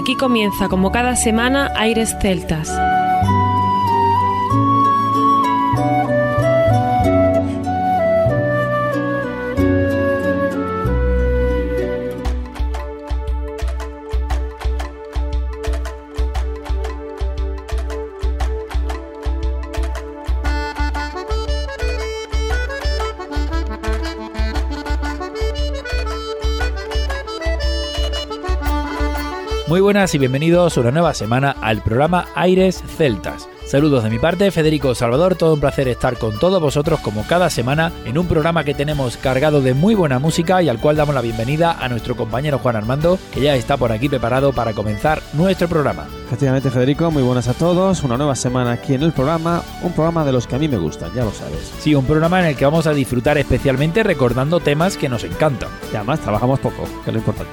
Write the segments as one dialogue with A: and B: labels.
A: Aquí comienza, como cada semana, Aires Celtas.
B: Muy buenas y bienvenidos una nueva semana al programa Aires Celtas. Saludos de mi parte, Federico Salvador, todo un placer estar con todos vosotros como cada semana en un programa que tenemos cargado de muy buena música y al cual damos la bienvenida a nuestro compañero Juan Armando, que ya está por aquí preparado para comenzar nuestro programa.
C: Efectivamente, Federico, muy buenas a todos, una nueva semana aquí en el programa, un programa de los que a mí me gustan, ya lo sabes.
B: Sí, un programa en el que vamos a disfrutar especialmente recordando temas que nos encantan.
C: Y además trabajamos poco, que es lo importante.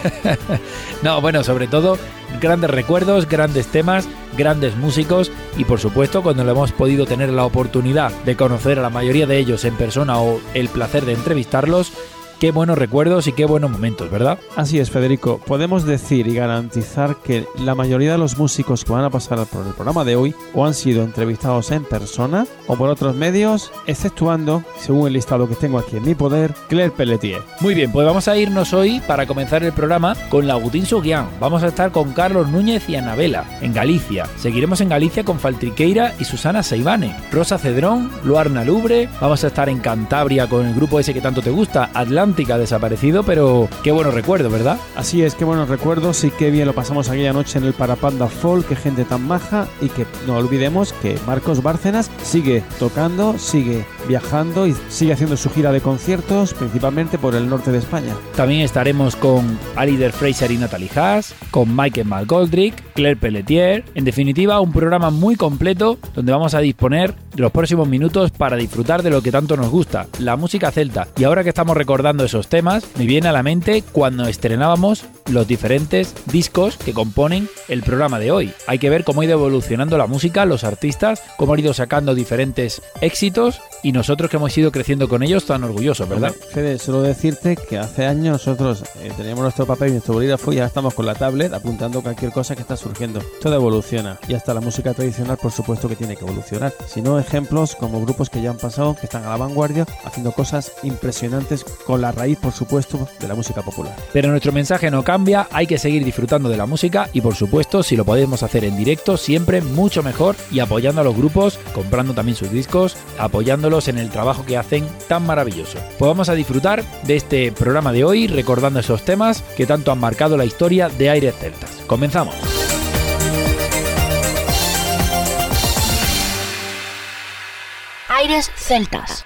B: No, bueno, sobre todo grandes recuerdos, grandes temas, grandes músicos y por supuesto cuando le hemos podido tener la oportunidad de conocer a la mayoría de ellos en persona o el placer de entrevistarlos, qué buenos recuerdos y qué buenos momentos, ¿verdad?
C: Así es, Federico. Podemos decir y garantizar que la mayoría de los músicos que van a pasar por el programa de hoy o han sido entrevistados en persona o por otros medios, exceptuando, según el listado que tengo aquí en mi poder, Claire Pelletier.
B: Muy bien, pues vamos a irnos hoy para comenzar el programa con L'Agustín Suguián. Vamos a estar con Carlos Núñez y Anabela en Galicia. Seguiremos en Galicia con Faltriqueira y Susana Seivane, Rosa Cedrón, Luarna Lubre. Vamos a estar en Cantabria con el grupo ese que tanto te gusta, Atlántica, desaparecido, pero qué buenos recuerdos, ¿verdad?
C: Así es, qué buenos recuerdos y qué bien lo pasamos aquella noche en el Parapanda Folk, qué gente tan maja, y que no olvidemos que Marcos Bárcenas sigue tocando, sigue viajando y sigue haciendo su gira de conciertos, principalmente por el norte de España.
B: También estaremos con Alider Fraser y Natalie Haas, con Michael McGoldrick, Claire Pelletier. En definitiva, un programa muy completo donde vamos a disponer de los próximos minutos para disfrutar de lo que tanto nos gusta, la música celta. Y ahora que estamos recordando esos temas, me viene a la mente cuando estrenábamos los diferentes discos que componen el programa de hoy. Hay que ver cómo ha ido evolucionando la música, los artistas, cómo han ido sacando diferentes éxitos y nosotros que hemos ido creciendo con ellos tan orgullosos, ¿verdad?
C: Fede, solo decirte que hace años nosotros teníamos nuestro papel y nuestro bolígrafo y ahora estamos con la tablet apuntando cualquier cosa que está surgiendo. Todo evoluciona y hasta la música tradicional por supuesto que tiene que evolucionar. Si no, ejemplos como grupos que ya han pasado, que están a la vanguardia, haciendo cosas impresionantes con la raíz, por supuesto, de la música popular.
B: Pero nuestro mensaje no cambia, hay que seguir disfrutando de la música y por supuesto, si lo podemos hacer en directo, siempre mucho mejor y apoyando a los grupos, comprando también sus discos, apoyándolos en el trabajo que hacen tan maravilloso. Pues vamos a disfrutar de este programa de hoy recordando esos temas que tanto han marcado la historia de Aires Celtas. Comenzamos.
D: Aires Celtas.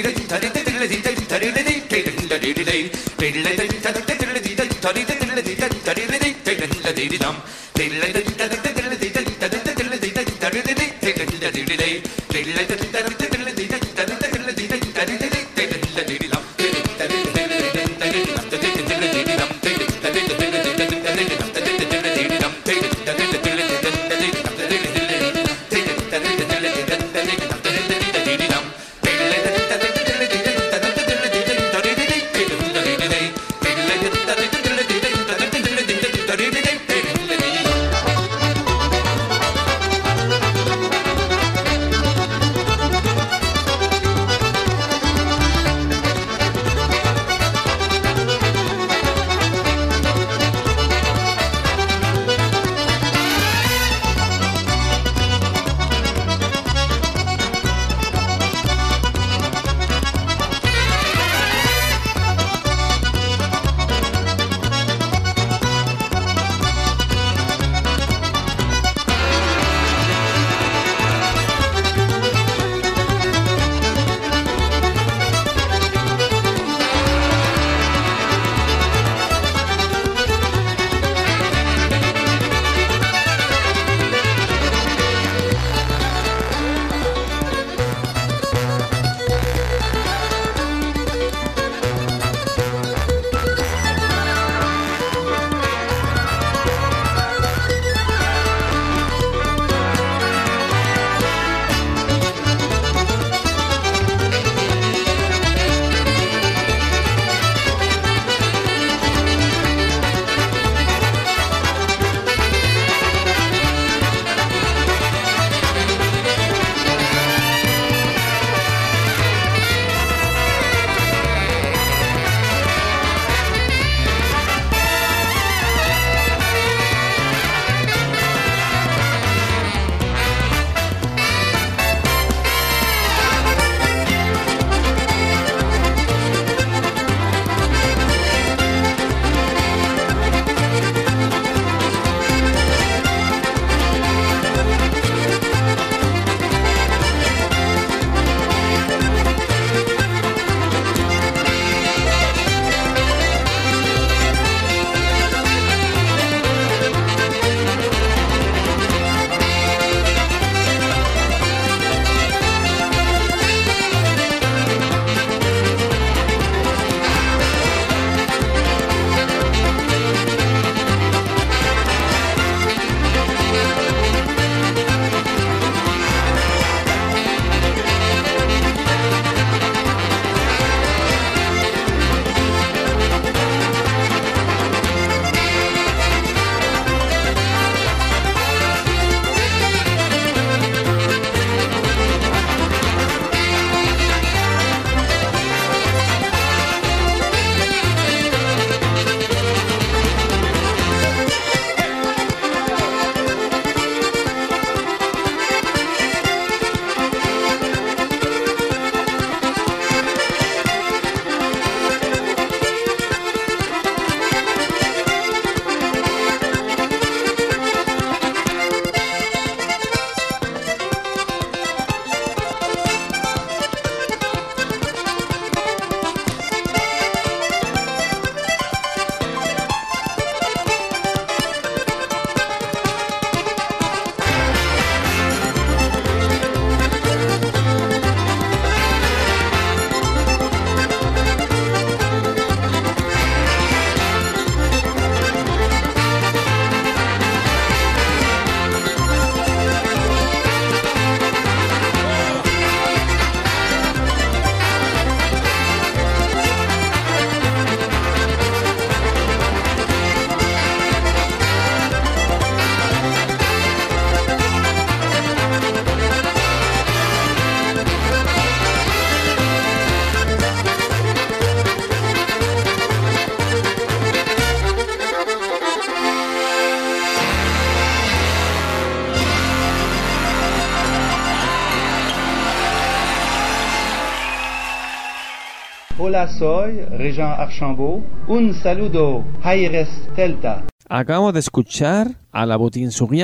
D: Hola, soy Régent Archambault. Un saludo, Aires Celta.
C: Acabamos de escuchar a la Boutin-Sur-Rien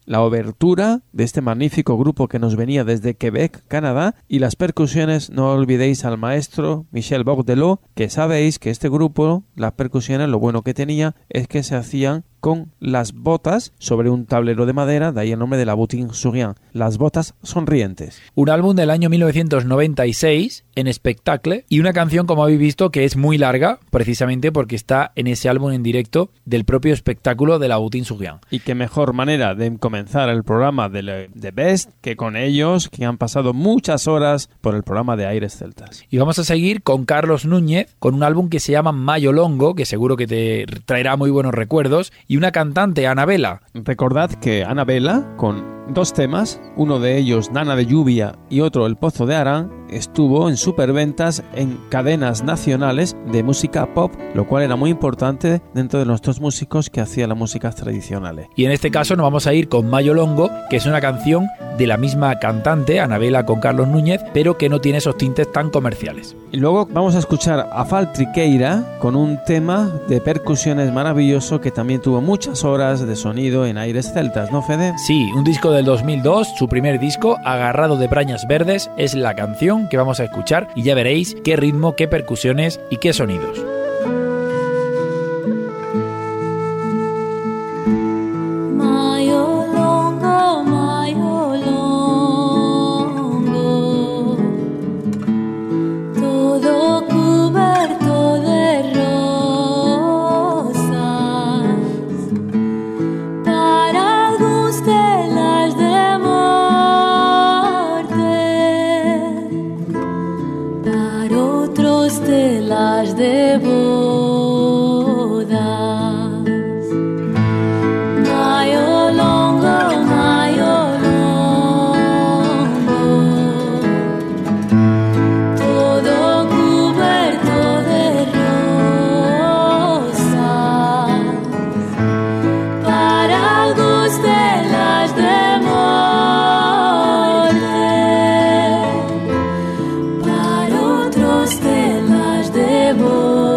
C: la obertura de este magnífico grupo que nos venía desde Quebec, Canadá, y las percusiones, no olvidéis al maestro Michel Bourdelot, que sabéis que este grupo, las percusiones, lo bueno que tenía es que se hacían con las botas sobre un tablero de madera, de ahí el nombre de la bottine souriant, las botas sonrientes.
B: Un álbum del año 1996 en Spectacle y una canción, como habéis visto, que es muy larga, precisamente porque está en ese álbum en directo del propio espectáculo de la bottine souriant.
C: Y qué mejor manera de comenzar el programa de The Best que con ellos, que han pasado muchas horas por el programa de Aires Celtas.
B: Y vamos a seguir con Carlos Núñez, con un álbum que se llama Mayo Longo, que seguro que te traerá muy buenos recuerdos, y una cantante, Anabela.
C: Recordad que Anabela, con 2 temas, uno de ellos Nana de Lluvia y otro El Pozo de Arán, estuvo en superventas en cadenas nacionales de música pop, lo cual era muy importante dentro de los 2 músicos que hacían las músicas tradicionales.
B: Y en este caso nos vamos a ir con Mayo Longo, que es una canción de la misma cantante, Anabela con Carlos Núñez, pero que no tiene esos tintes tan comerciales.
C: Y luego vamos a escuchar a Faltriqueira con un tema de percusiones maravilloso que también tuvo muchas horas de sonido en Aires Celtas, ¿no, Fede?
B: Sí, un disco del 2002, su primer disco, Agarrado de Brañas Verdes, es la canción que vamos a escuchar y ya veréis qué ritmo, qué percusiones y qué sonidos.
E: De bodas, mayo longo, todo cubierto de rosas, para algunos telas de morder, para otros telas de bodas.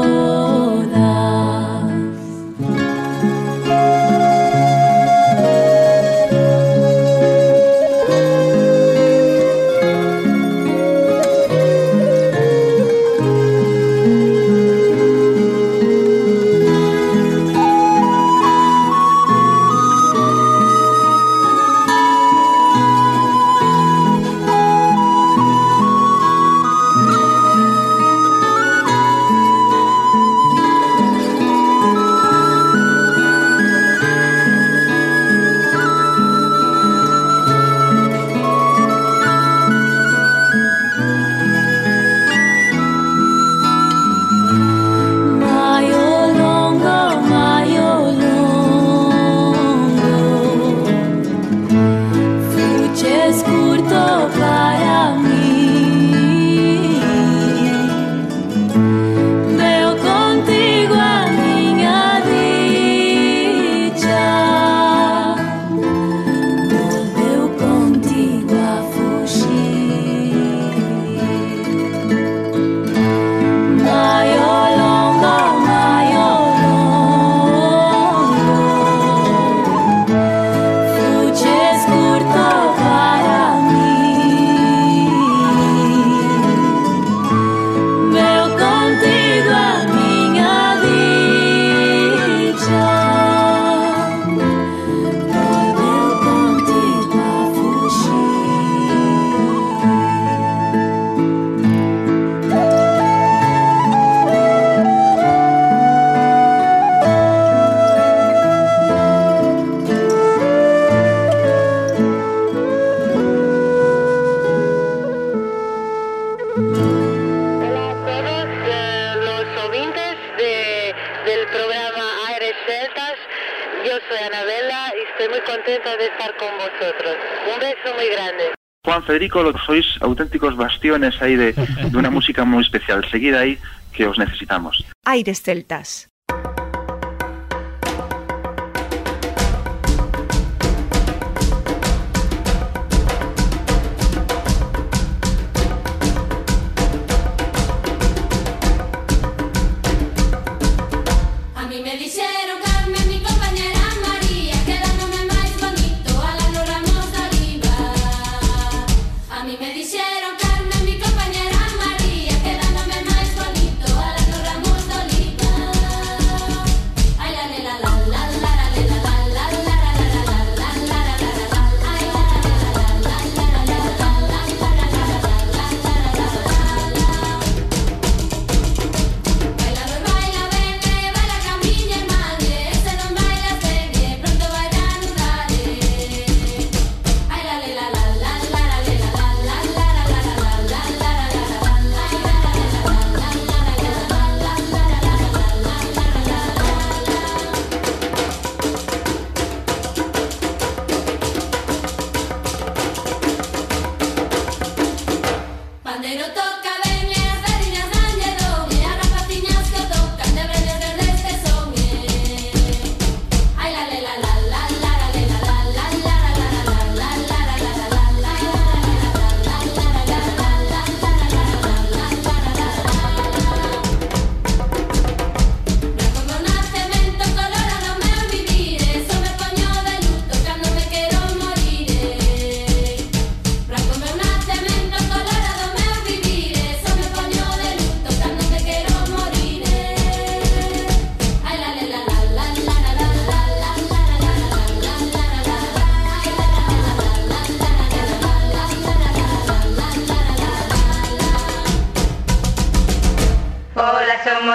F: Estoy muy contenta de estar con vosotros. Un beso muy grande.
D: Juan, Federico, sois auténticos bastiones ahí de una música muy especial. Seguid ahí, que os necesitamos.
G: Aires Celtas.
E: A mí me dijeron Carmen, mi compañera María, que dándome más bonito.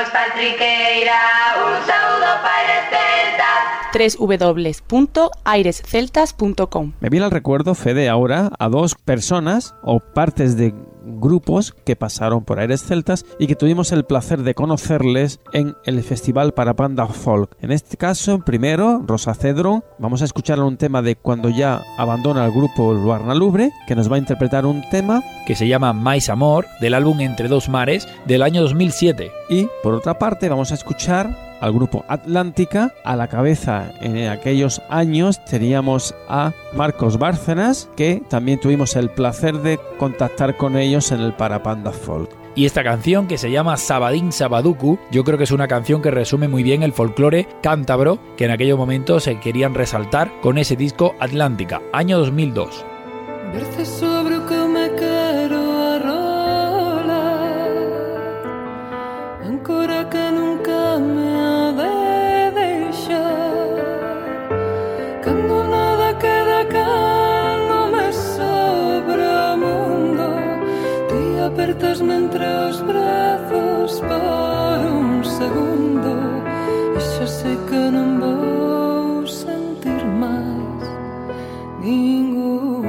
G: Imos pa'l Triqueira, un saúdo para Celtas.
A: www.airesceltas.com.
C: Me viene al recuerdo, Fede, ahora a dos personas o partes de grupos que pasaron por Aires Celtas y que tuvimos el placer de conocerles en el Festival Parapanda Folk. En este caso, primero, Rosa Cedrón. Vamos a escuchar un tema de cuando ya abandona el grupo Luarna Lubre, que nos va a interpretar un tema
B: que se llama Mais Amor, del álbum Entre Dos Mares, del año 2007.
C: Y, por otra parte, vamos a escuchar al grupo Atlántica. A la cabeza en aquellos años teníamos a Marcos Bárcenas, que también tuvimos el placer de contactar con ellos en el Parapanda Folk.
B: Y esta canción, que se llama Sabadín Sabaduku, yo creo que es una canción que resume muy bien el folclore cántabro que en aquellos momentos se querían resaltar con ese disco Atlántica, año 2002.
E: Verse sobre o que me quero arrolar, ancora que nunca me ha de deixar. Cando nada queda, cando me sobra o mundo, ti apertasme entre os brazos por un segundo, e xa sei que non vou sentir máis ningún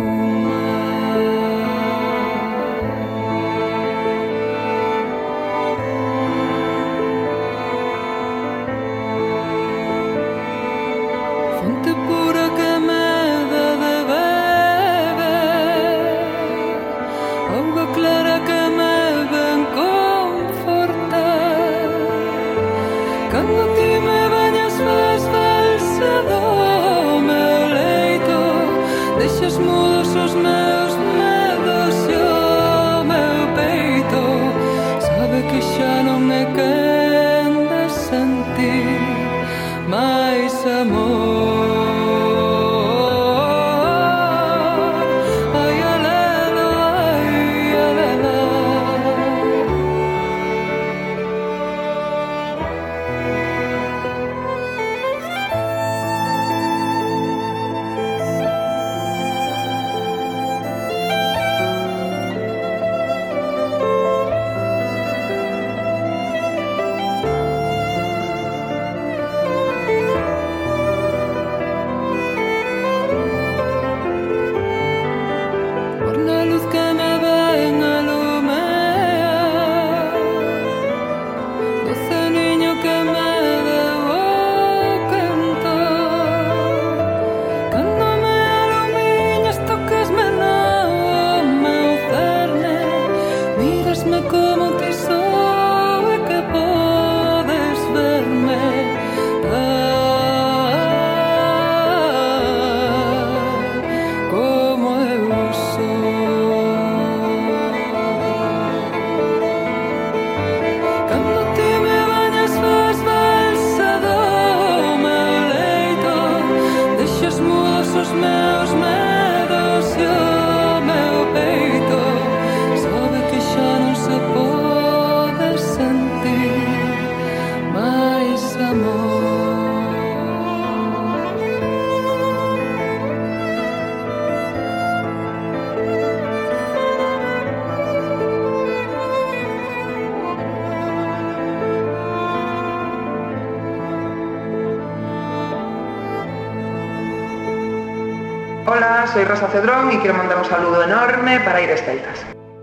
H: Hola, soy Rosa Cedrón y quiero mandar un saludo enorme para Aires Celtas.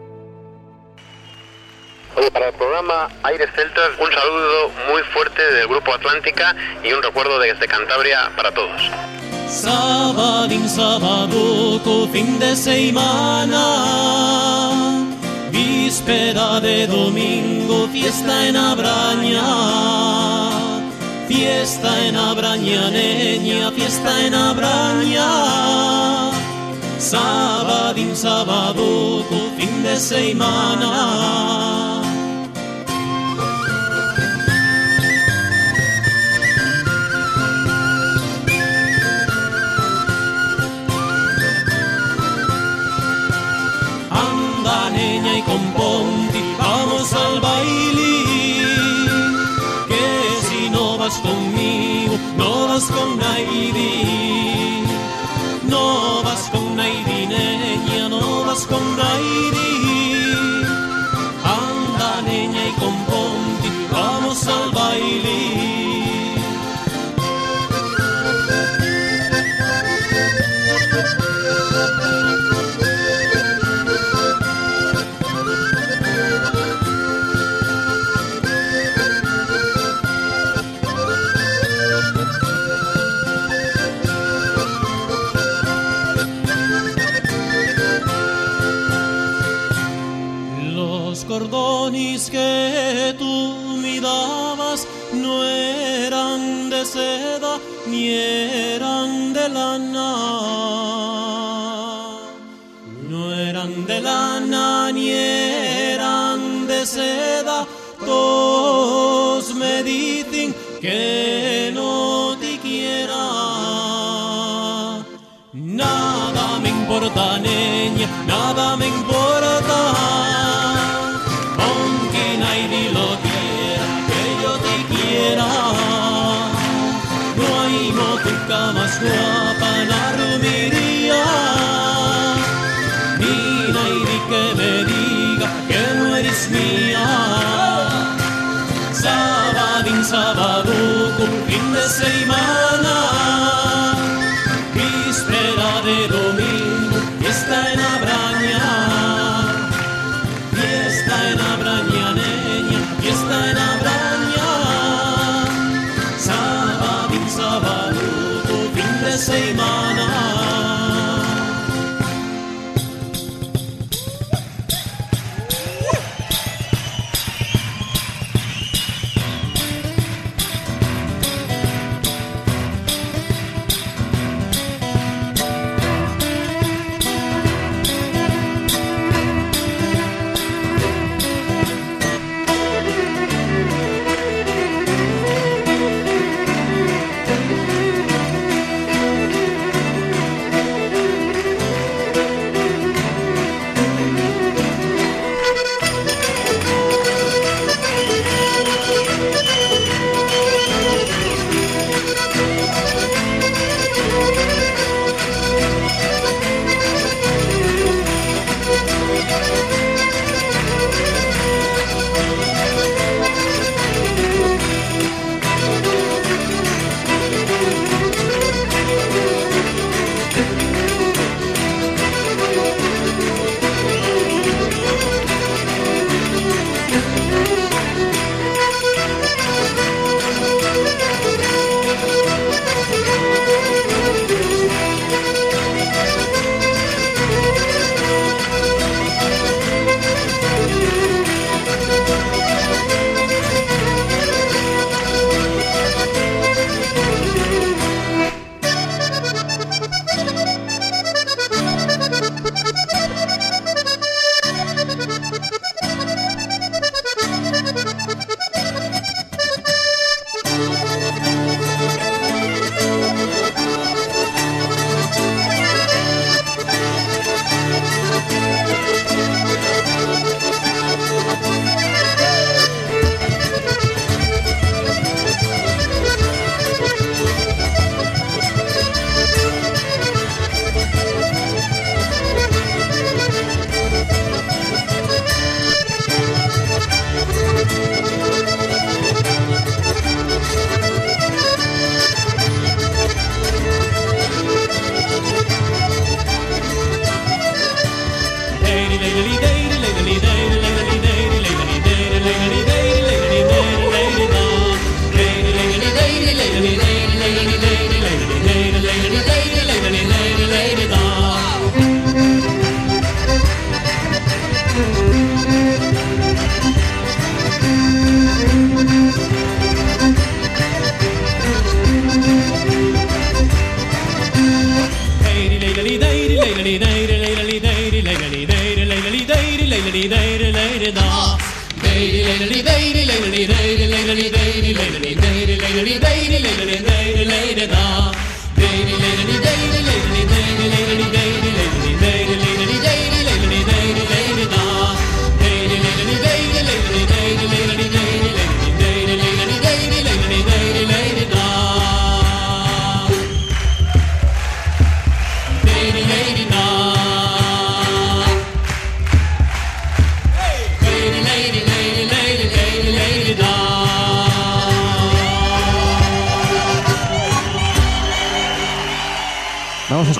I: Oye, para el programa Aires Celtas, un saludo muy fuerte del Grupo Atlántica y un recuerdo desde Cantabria para todos.
J: Sabadín, sabaduco, fin de semana, víspera de domingo, fiesta en Abraña. Fiesta en Abraña, neña, fiesta en Abraña. Sabadín, sabaduco, fin de semana. Anda, neña, y componte, vamos al baile. Conmigo, no vas con Naidi, no vas con Naidi, neña, no vas con Naidi. Anda, neña, y componte, vamos cordones que tú me dabas no eran de seda ni eran de lana. No eran de lana ni eran de seda. Todos me dicen que no te quiera. Nada me importa, niña, nada me importa. Aunque nadie lo quiera, que yo te quiera. No hay motuca más guapa en la romería. Ni nadie que me diga que no eres mía. Sabadín, sabaduco, fin de semana. Víspera de domingo, fiesta en Abraña. Fiesta en Abraña, niña, fiesta en Abraña. Sabadín, sabaduco, fin de semana.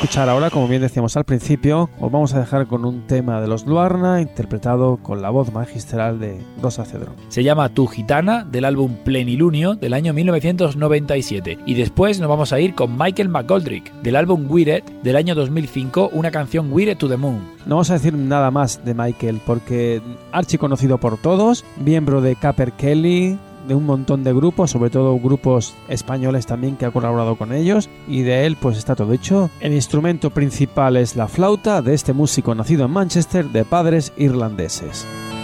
C: escuchar ahora, como bien decíamos al principio, os vamos a dejar con un tema de los Luarna interpretado con la voz magistral de Rosa Cedrón.
B: Se llama Tu Gitana, del álbum Plenilunio del año 1997. Y después nos vamos a ir con Michael McGoldrick, del álbum Wired del año 2005, una canción Wired to the Moon.
C: No vamos a decir nada más de Michael porque archiconocido por todos, miembro de Caper Kelly, de un montón de grupos, sobre todo grupos españoles también que ha colaborado con ellos, y de él pues está todo hecho. El instrumento principal es la flauta de este músico nacido en Manchester de padres irlandeses.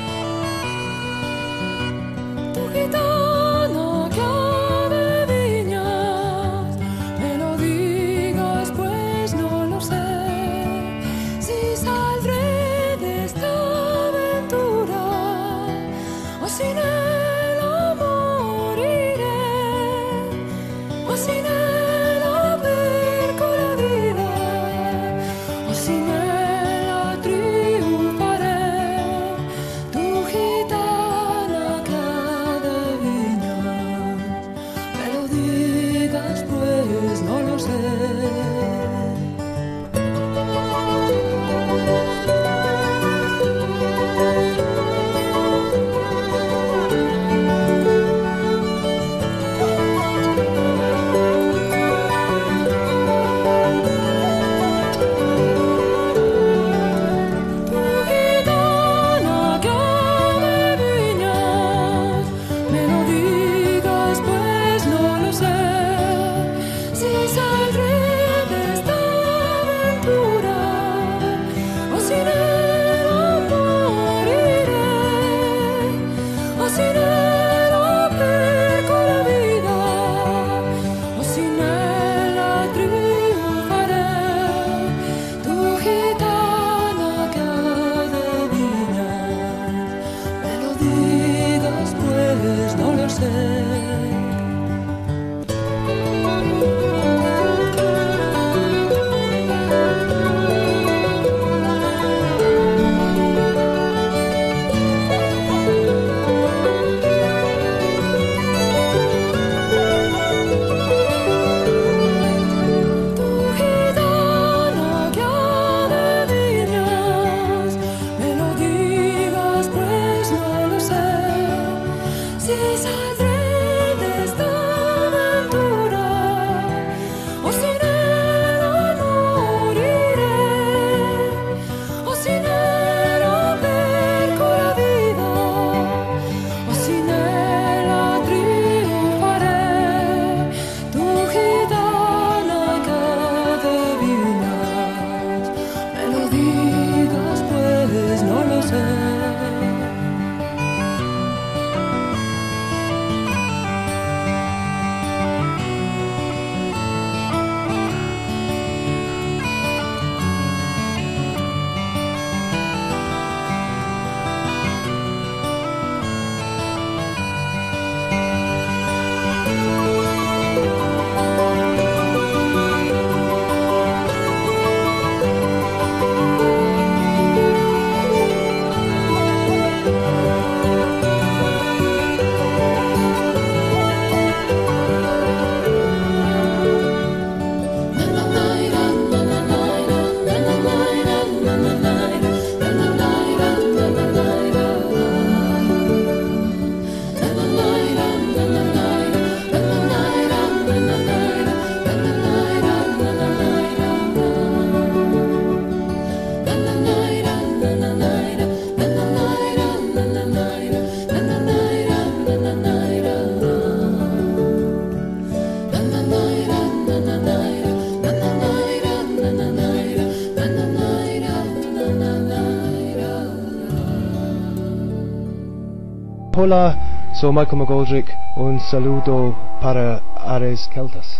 K: Hola, soy Michael McGoldrick. Un saludo para Ares Celtas.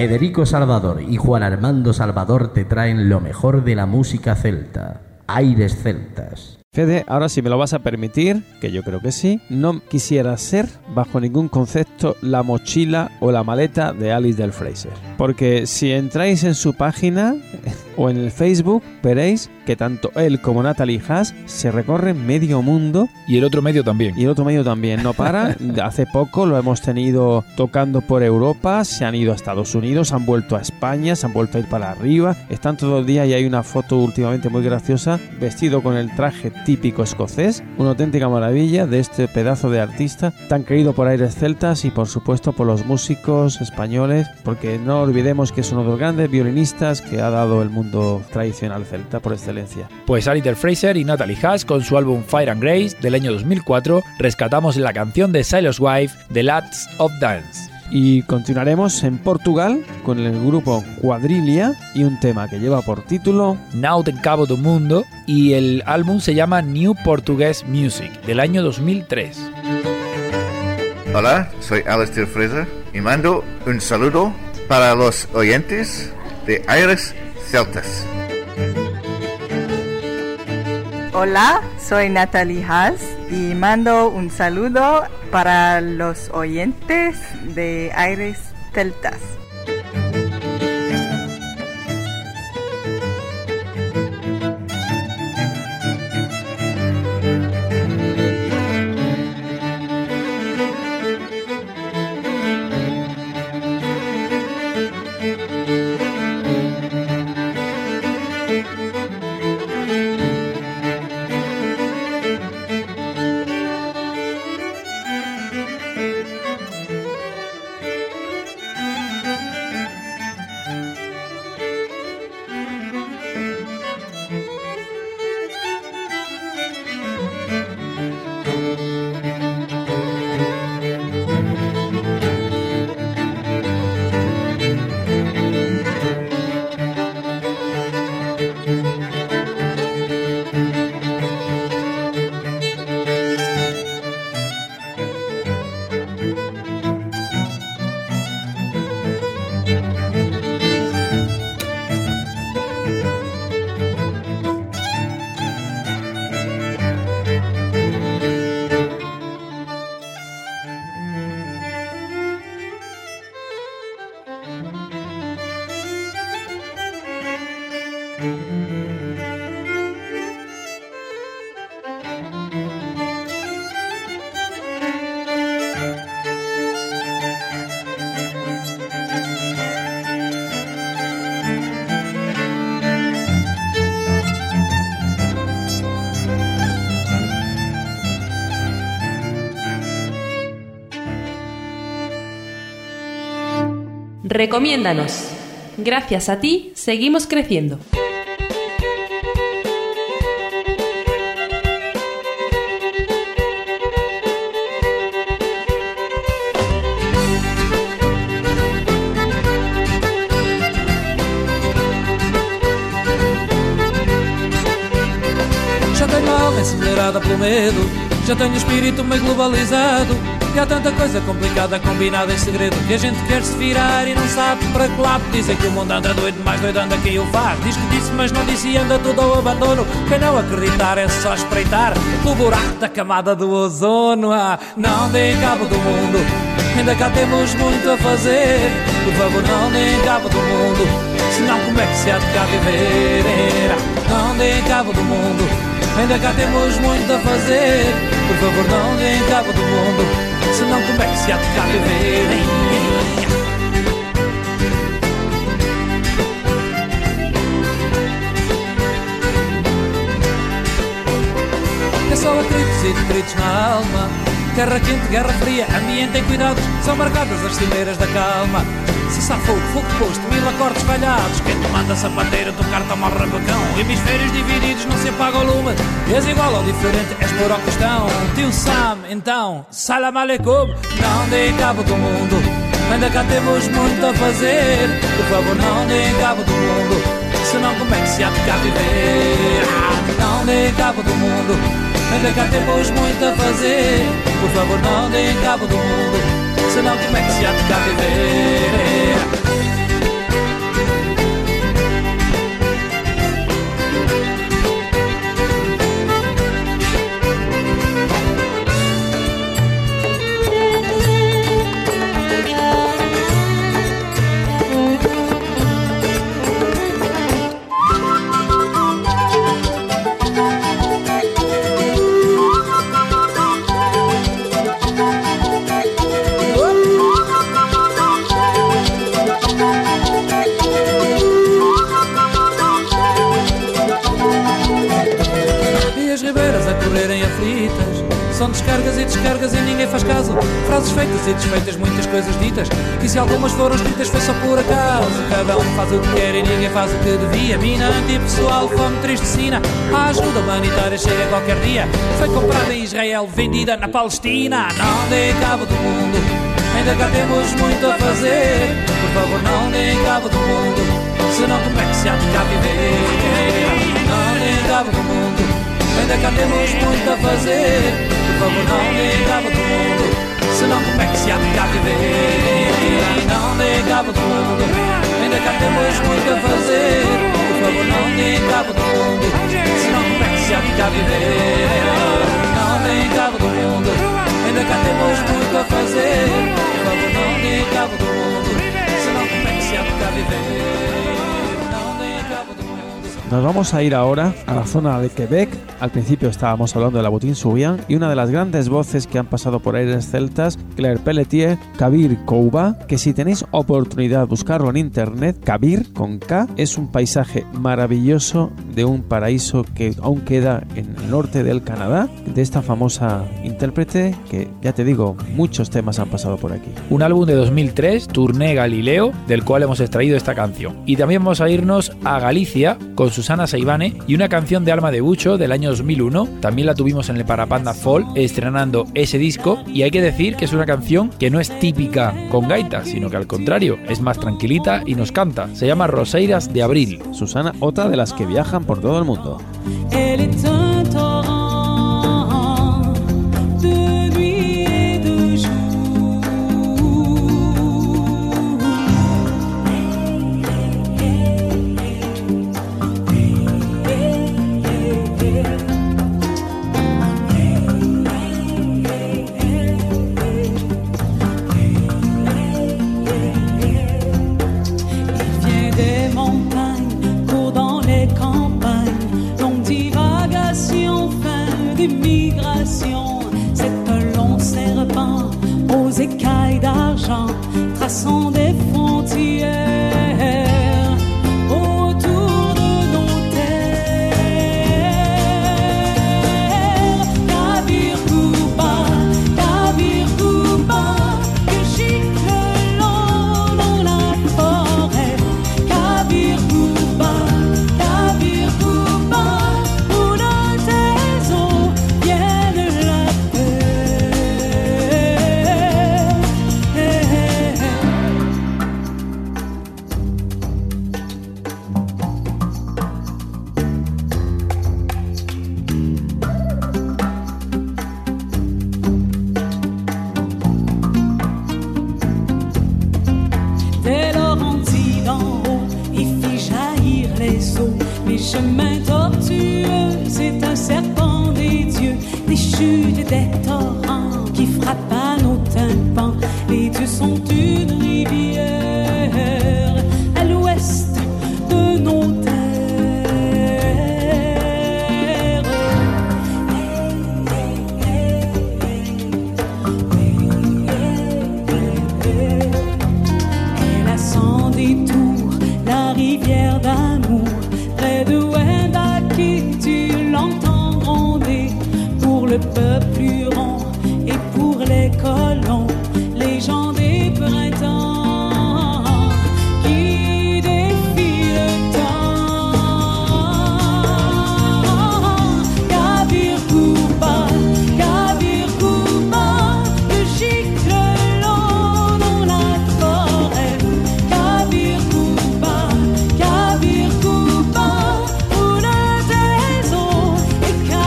L: Federico Salvador y Juan Armando Salvador te traen lo mejor de la música celta. Aires celtas.
C: Fede, ahora si me lo vas a permitir, que yo creo que sí, no quisiera ser, bajo ningún concepto, la mochila o la maleta de Alice del Fraser. Porque si entráis en su página o en el Facebook, veréis que tanto él como Natalie Haas se recorren medio mundo.
B: Y el otro medio también.
C: Y el otro medio también, no para. Hace poco lo hemos tenido tocando por Europa, se han ido a Estados Unidos, han vuelto a España, se han vuelto a ir para arriba. Están todo el día y hay una foto últimamente muy graciosa, vestido con el traje típico escocés. Una auténtica maravilla de este pedazo de artista tan querido por Aires Celtas y por supuesto por los músicos españoles, porque no olvidemos que es uno de los grandes violinistas que ha dado el mundo tradicional celta por excelencia.
B: Pues Alice del Fraser y Natalie Haas con su álbum Fire and Grace del año 2004 rescatamos la canción de Silas Wife, The Lads of Dance.
C: Y continuaremos en Portugal con el grupo Quadrilha y un tema que lleva por título
B: Now en Cabo do Mundo, y el álbum se llama New Portuguese Music del año 2003.
M: Hola, soy Alistair Fraser y mando un saludo para los oyentes de Aires Celtas.
N: Hola, soy Natalie Haas y mando un saludo para los oyentes de Aires Celtas.
A: Recomiéndanos. Gracias a ti, seguimos creciendo.
O: Já tenho a alma acelerada pelo medo, já tenho o espírito meio globalizado. E há tanta coisa complicada combinada em segredo que a gente quer se virar e não sabe para que lado. Dizem que o mundo anda doido, mais doido anda quem o faz. Diz que disse mas não disse e anda tudo ao abandono. Quem não acreditar é só espreitar o buraco da camada do ozono. Não deem cabo do mundo, ainda cá temos muito a fazer. Por favor não deem cabo do mundo, senão como é que se há de cá viver? Não deem cabo do mundo, ainda cá temos muito a fazer. Por favor não deem cabo do mundo, senão como é que se há de cá viver? É só atritos e detritos na alma. Guerra quente, guerra fria, ambiente em cuidados, são marcadas as cimeiras da calma. Se sabe fogo, fogo posto, 1000 acordes falhados. Quem te manda sapateiro tocar toma o rabacão. Hemisférios divididos, não se apaga o lume. És igual ou diferente, és por ao questão. Tio Sam, então, salam aleikum. Não deem cabo do mundo, ainda cá temos muito a fazer. Por favor não deem cabo do mundo, senão como é que se há de cá viver? Não deem cabo do mundo, ainda cá temos muito a fazer. Por favor não deem cabo do mundo, senão como é que se há de cá viver? São descargas e ninguém faz caso. Frases feitas e desfeitas, muitas coisas ditas, que se algumas foram escritas foi só por acaso. Cada um faz o que quer e ninguém faz o que devia. Mina antipessoal, fome, tristecina. A ajuda humanitária chega qualquer dia. Foi comprada em Israel, vendida na Palestina. Não deem cabo do mundo, ainda cá temos muito a fazer. Por favor, não deem cabo do mundo, senão como é que se há de cá viver? Não deem cabo do mundo, ainda cá temos muito a fazer. Por favor, não deem cabo do mundo, senão como é que se há de cá viver? Não deem cabo do mundo, ainda cá temos muito a fazer. Por favor, não deem cabo do mundo, senão como é que se há de cá viver? Não deem cabo do mundo, ainda cá temos muito a fazer. Por favor, não deem cabo do mundo, senão como é que se há de cá viver? Não deem cabo do mundo.
C: Nos vamos a ir ahora a la zona de Quebec. Al principio estábamos hablando de la Boutin-Souvian y una de las grandes voces que han pasado por Aires Celtas, Claire Pelletier, Kabir Kouba, que si tenéis oportunidad buscarlo en internet, Kabir con K, es un paisaje maravilloso de un paraíso que aún queda en el norte del Canadá, de esta famosa intérprete que, ya te digo, muchos temas han pasado por aquí.
B: Un álbum de 2003, Tournée Galileo, del cual hemos extraído esta canción. Y también vamos a irnos a Galicia con Susana Seivane y una canción de Alma de Bucho del año 2001. También la tuvimos en el Parapanda Fall estrenando ese disco, y hay que decir que es una canción que no es típica con gaita, sino que al contrario es más tranquilita y nos canta. Se llama Roseiras de Abril.
C: Susana, otra de las que viajan por todo el mundo.
E: Écailles d'argent traçant des frontières autour de nos terres. Kabir Kouba, que gicle l'eau dans la forêt. Kabir Kouba, où de tes eaux vienne la paix. Dès Laurentides d'en haut, il fit jaillir les eaux. Les chemins tortueux, c'est un serpent des dieux. Des chutes, des torrents qui frappent à nos tympans. Les dieux sont une rivière à l'ouest de nos terres. Elle a sans détour la rivière d'amour près de Wendake. Tu l'entends gronder pour le peuple huron et pour les colons, les gens des printemps qui défient le temps. Kabir Kouba, que gicle l'eau dans la forêt. Kabir Kouba, où le des eaux et qu'à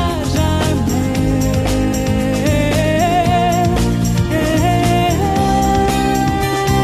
E: jamais.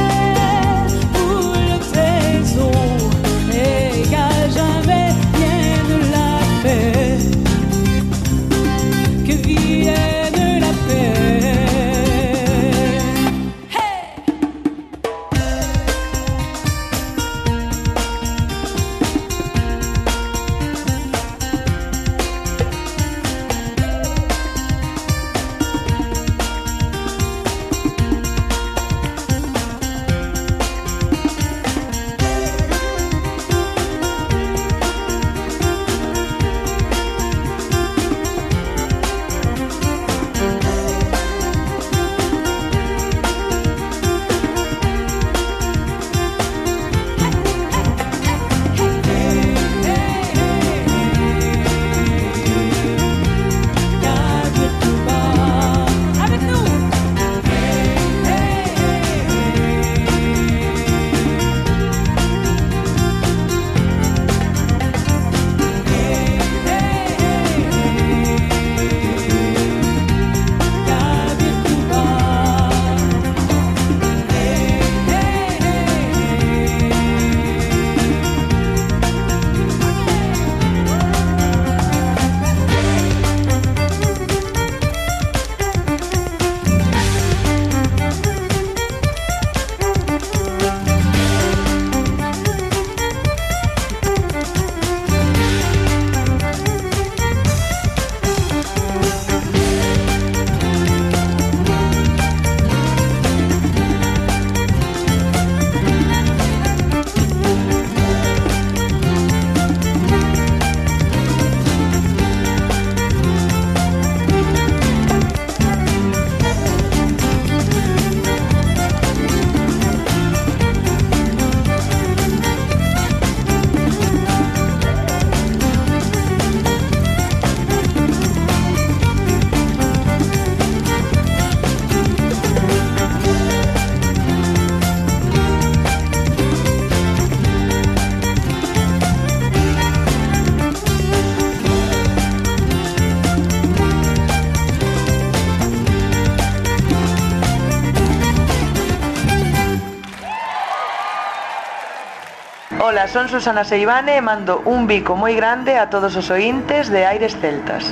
H: Ola, son Susana Seivane e mando un bico moi grande a todos os ointes de Aires Celtas.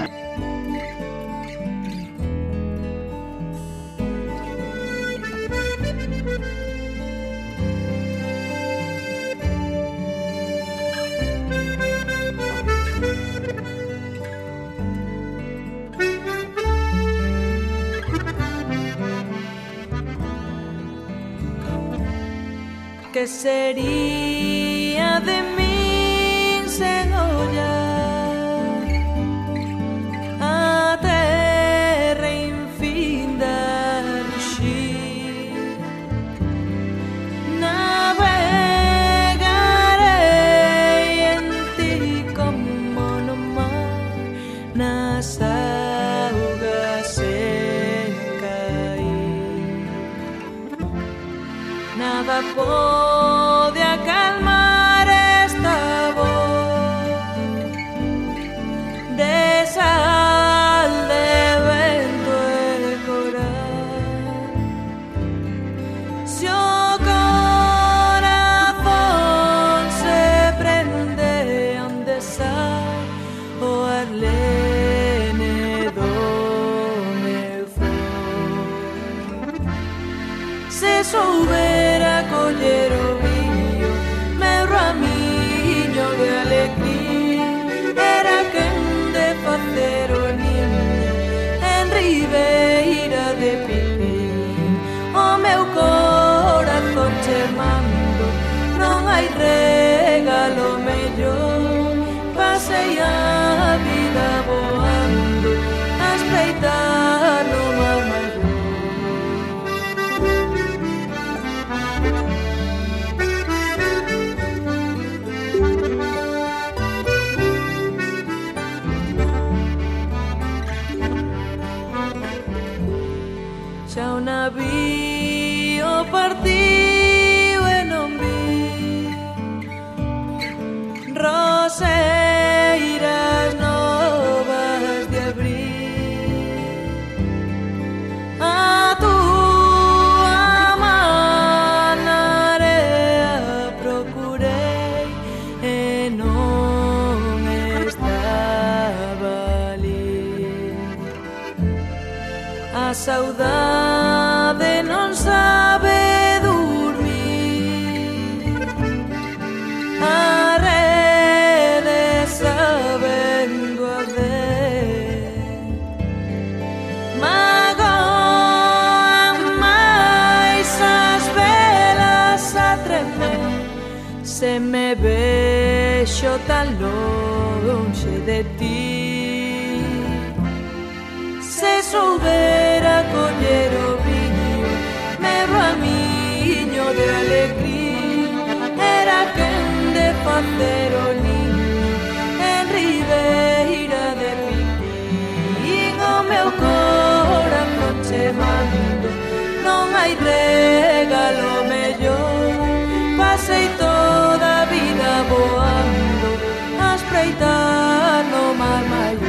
E: Que sería de min sen ollar a terra infinda luxir? Navegarei en ti como no mar, nas augas sen cair. Nada pode acalmar esta voz de sal de vento e coral. Se o corazón se prende onde sai o ar lene do meu flor. Se soubera coller o viño, meu ramiño de alegría, era quen de facer o niño en ribeira de Pipín. O meu corazón che mando, non hai regalo mellor. Pasei a vida voando, a espreitar no mar maior. Xa o navío partiu e non vi roseiras novas de abril. A túa man na area procurei e non estaba ali. A saudade non sabe dormir, a rede sabendo a ver, magoan máis as velas a tremer. Se me vexo tan lonxe de ti, se soubera coller o viño, meu ramiño de alegría, era quen de facer o niño en ribeira de Pipín. O meu corazón che mando, non hai regalo mellor. Pasei toda a vida voando, a espreitar no mar maior.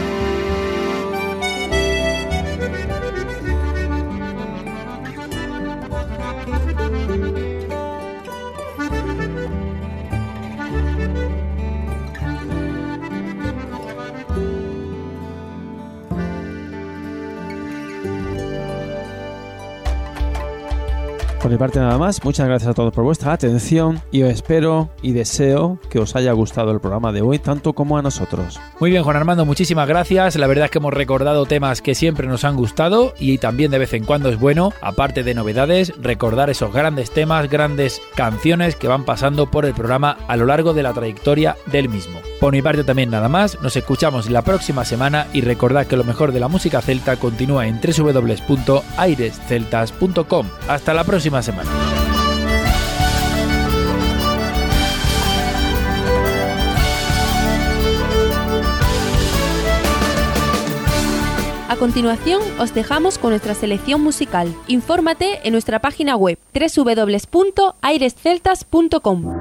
C: Por mi parte nada más, muchas gracias a todos por vuestra atención y os espero y deseo que os haya gustado el programa de hoy tanto como a nosotros.
B: Muy bien, Juan Armando, muchísimas gracias. La verdad es que hemos recordado temas que siempre nos han gustado y también de vez en cuando es bueno, aparte de novedades, recordar esos grandes temas, grandes canciones que van pasando por el programa a lo largo de la trayectoria del mismo. Por mi parte también nada más, nos escuchamos la próxima semana y recordad que lo mejor de la música celta continúa en www.airesceltas.com. Hasta la próxima semana.
A: A continuación os dejamos con nuestra selección musical. Infórmate en nuestra página web www.airesceltas.com.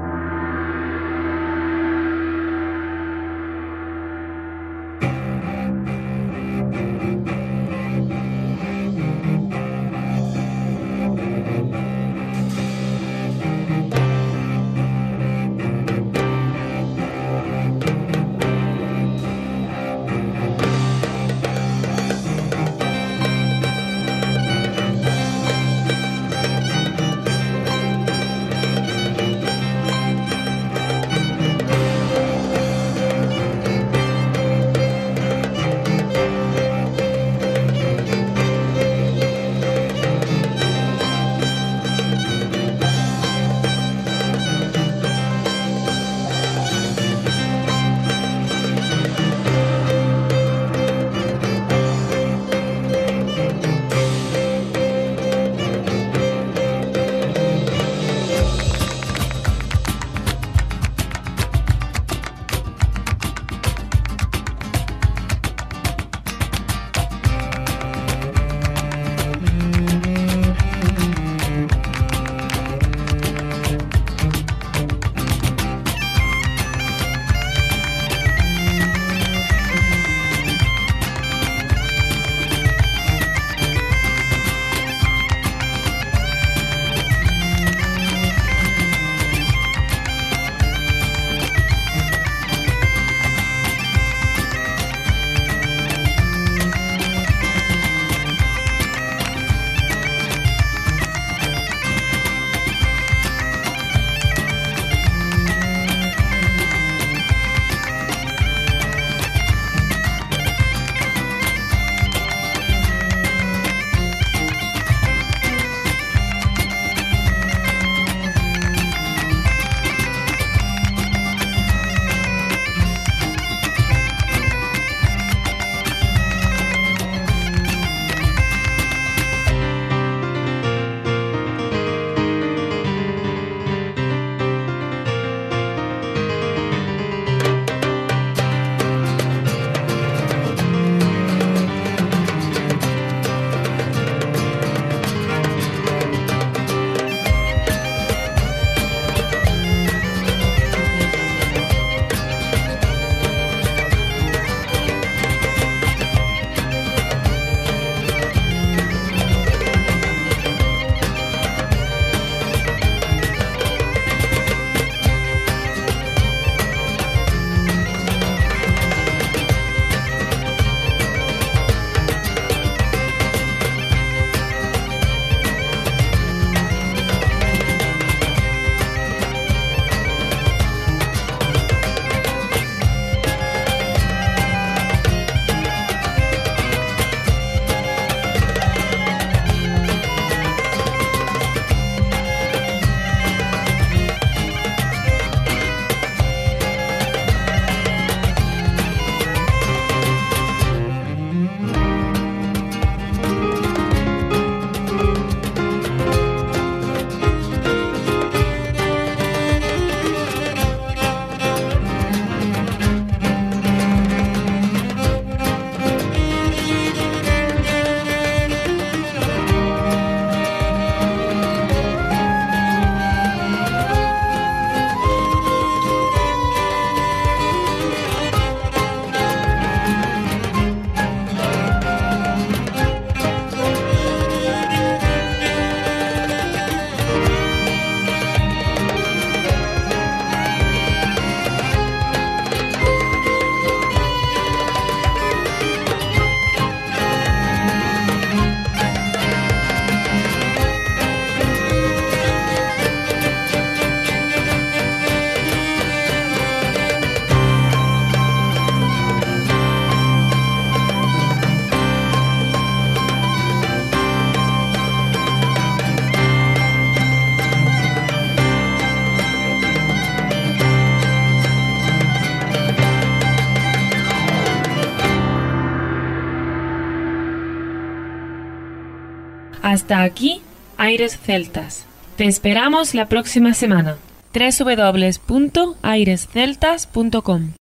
P: Hasta aquí, Aires Celtas. Te esperamos la próxima semana. www.airesceltas.com